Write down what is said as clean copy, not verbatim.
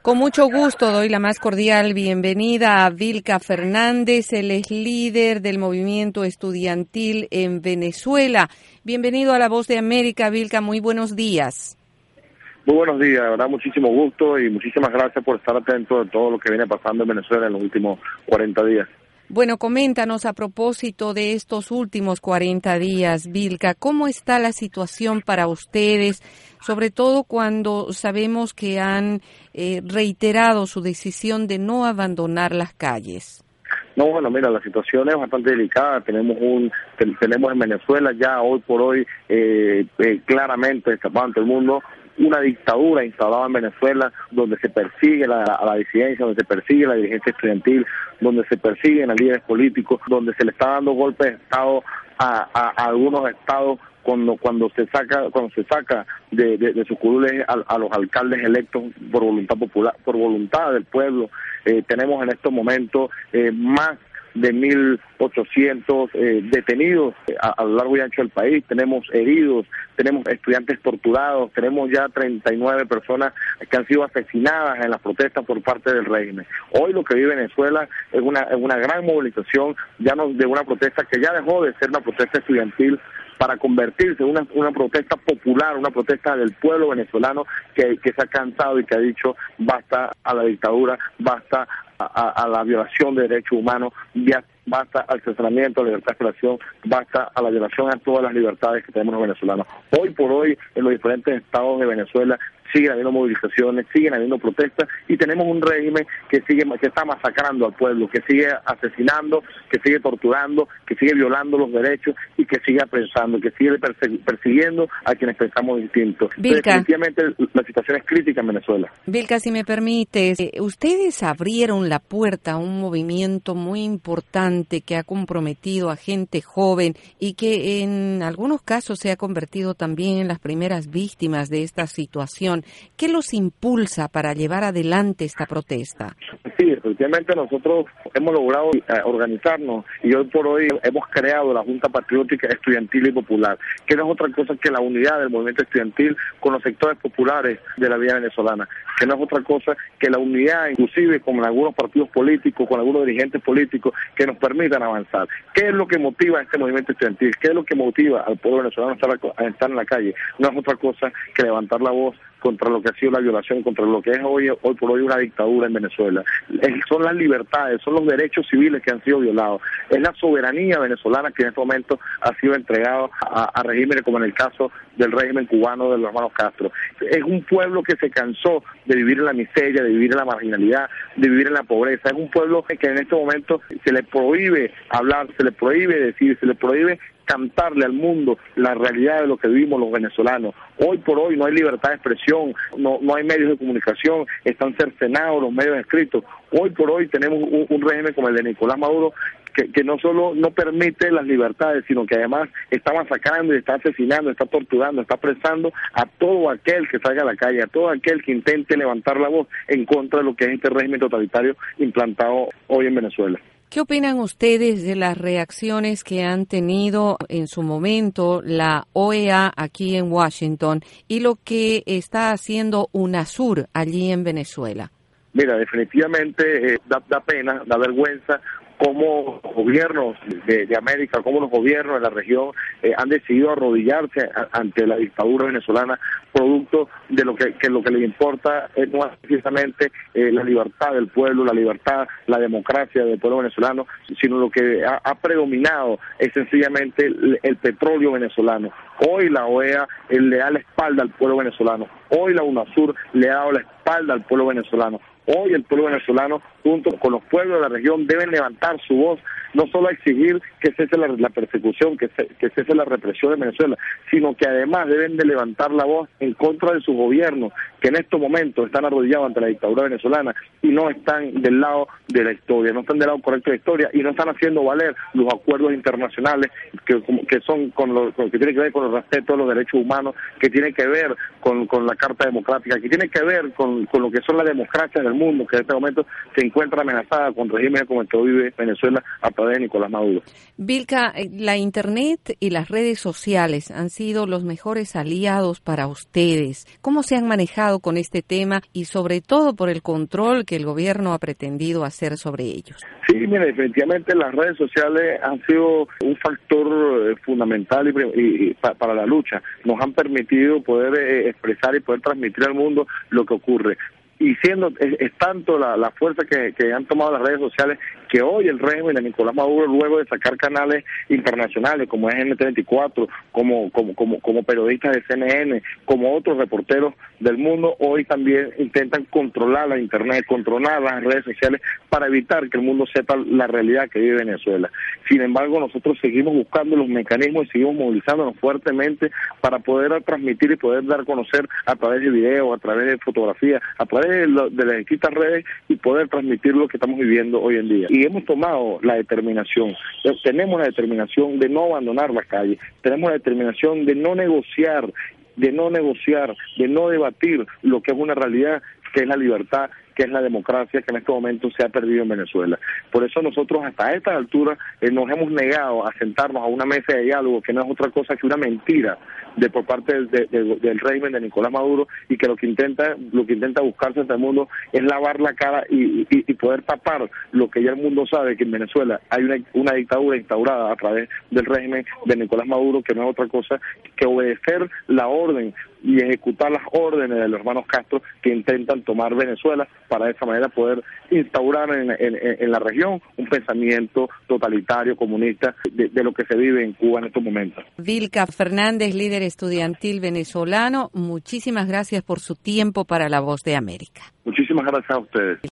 Con mucho gusto doy la más cordial bienvenida a Vilca Fernández. Él es líder del movimiento estudiantil en Venezuela. Bienvenido a La Voz de América, Vilca. Muy buenos días. Muy buenos días, de verdad, muchísimo gusto y muchísimas gracias por estar atento de todo lo que viene pasando en Venezuela en los últimos 40 días. Bueno, coméntanos a propósito de estos últimos 40 días, Vilca, ¿cómo está la situación para ustedes, sobre todo cuando sabemos que han reiterado su decisión de no abandonar las calles? No, bueno, mira, la situación es bastante delicada. Tenemos en Venezuela ya hoy por hoy claramente destapado ante el mundo una dictadura instalada en Venezuela donde se persigue a la disidencia, donde se persigue la dirigencia estudiantil, donde se persiguen a líderes políticos, donde se le está dando golpes de Estado a algunos estados cuando se saca de sus curules a los alcaldes electos por voluntad popular, por voluntad del pueblo. Tenemos en estos momentos más de 1.800 detenidos a lo largo y ancho del país, tenemos heridos, tenemos estudiantes torturados, tenemos ya 39 personas que han sido asesinadas en las protestas por parte del régimen. Hoy lo que vive Venezuela es una gran movilización, ya no de una protesta que ya dejó de ser una protesta estudiantil para convertirse en una protesta popular, una protesta del pueblo venezolano que se ha cansado y que ha dicho basta a la dictadura, basta a la violación de derechos humanos, basta al cercenamiento, a la libertad de expresión, basta a la violación a todas las libertades que tenemos los venezolanos. Hoy por hoy, en los diferentes estados de Venezuela, siguen habiendo movilizaciones, siguen habiendo protestas y tenemos un régimen que está masacrando al pueblo, que sigue asesinando, que sigue torturando, que sigue violando los derechos y que sigue apresando, que sigue persiguiendo a quienes pensamos distintos. Definitivamente la situación es crítica en Venezuela. Vilca, si me permites, ustedes abrieron la puerta a un movimiento muy importante que ha comprometido a gente joven y que en algunos casos se ha convertido también en las primeras víctimas de esta situación. ¿Qué los impulsa para llevar adelante esta protesta? Sí, efectivamente nosotros hemos logrado organizarnos y hoy por hoy hemos creado la Junta Patriótica Estudiantil y Popular, que no es otra cosa que la unidad del movimiento estudiantil con los sectores populares de la vida venezolana, que no es otra cosa que la unidad inclusive con algunos partidos políticos, con algunos dirigentes políticos que nos permitan avanzar. ¿Qué es lo que motiva a este movimiento estudiantil? ¿Qué es lo que motiva al pueblo venezolano a estar en la calle? No es otra cosa que levantar la voz contra lo que ha sido la violación, contra lo que es hoy por hoy una dictadura en Venezuela. Son las libertades, son los derechos civiles que han sido violados. Es la soberanía venezolana que en este momento ha sido entregada a regímenes como en el caso del régimen cubano de los hermanos Castro. Es un pueblo que se cansó de vivir en la miseria, de vivir en la marginalidad, de vivir en la pobreza. Es un pueblo que en este momento se le prohíbe hablar, se le prohíbe decir, se le prohíbe cantarle al mundo la realidad de lo que vivimos los venezolanos. Hoy por hoy no hay libertad de expresión, no hay medios de comunicación, están cercenados los medios escritos. Hoy por hoy tenemos un régimen como el de Nicolás Maduro que no solo no permite las libertades, sino que además está masacrando y está asesinando, está torturando, está apresando a todo aquel que salga a la calle, a todo aquel que intente levantar la voz en contra de lo que es este régimen totalitario implantado hoy en Venezuela. ¿Qué opinan ustedes de las reacciones que han tenido en su momento la OEA aquí en Washington y lo que está haciendo UNASUR allí en Venezuela? Mira, definitivamente da pena, da vergüenza cómo los gobiernos de América, cómo los gobiernos de la región han decidido arrodillarse ante la dictadura venezolana, producto de lo que les importa no es precisamente la libertad del pueblo, la libertad, la democracia del pueblo venezolano, sino lo que ha predominado es sencillamente el petróleo venezolano. Hoy la OEA le da la espalda al pueblo venezolano, hoy la UNASUR le ha dado la espalda al pueblo venezolano. Hoy el pueblo venezolano, junto con los pueblos de la región, deben levantar su voz, no solo a exigir que cese la persecución, que cese la represión en Venezuela, sino que además deben de levantar la voz en contra de sus gobiernos, que en estos momentos están arrodillados ante la dictadura venezolana y no están del lado de la historia, no están del lado correcto de la historia y no están haciendo valer los acuerdos internacionales que son que tienen que ver con el respeto de los derechos humanos, que tiene que ver con la Carta Democrática, que tiene que ver con lo que son las democracias del mundo, que en este momento se encuentra amenazada con regímenes como el que hoy vive Venezuela a través de Nicolás Maduro. Vilca, la Internet y las redes sociales han sido los mejores aliados para ustedes. ¿Cómo se han manejado con este tema y sobre todo por el control que el gobierno ha pretendido hacer sobre ellos? Sí, mira, definitivamente las redes sociales han sido un factor fundamental para la lucha. Nos han permitido poder expresar y poder transmitir al mundo lo que ocurre. Y es tanto la fuerza que han tomado las redes sociales que hoy el régimen de Nicolás Maduro, luego de sacar canales internacionales como es NT24, como periodistas de CNN, como otros reporteros del mundo, hoy también intentan controlar la Internet, controlar las redes sociales para evitar que el mundo sepa la realidad que vive Venezuela. Sin embargo, nosotros seguimos buscando los mecanismos y seguimos movilizándonos fuertemente para poder transmitir y poder dar a conocer a través de videos, a través de fotografías, a través de las distintas redes y poder transmitir lo que estamos viviendo hoy en día. Y hemos tomado la determinación, tenemos la determinación de no abandonar la calle, tenemos la determinación de no negociar, de no debatir lo que es una realidad, que es la libertad, que es la democracia, que en este momento se ha perdido en Venezuela. Por eso nosotros hasta estas alturas nos hemos negado a sentarnos a una mesa de diálogo, que no es otra cosa que una mentira por parte del régimen de Nicolás Maduro, y que lo que intenta buscarse ante el mundo es lavar la cara y poder tapar lo que ya el mundo sabe, que en Venezuela hay una dictadura instaurada a través del régimen de Nicolás Maduro, que no es otra cosa que obedecer la orden y ejecutar las órdenes de los hermanos Castro, que intentan tomar Venezuela para de esa manera poder instaurar en la región un pensamiento totalitario, comunista, de lo que se vive en Cuba en estos momentos. Vilca Fernández, líder estudiantil venezolano, muchísimas gracias por su tiempo para La Voz de América. Muchísimas gracias a ustedes.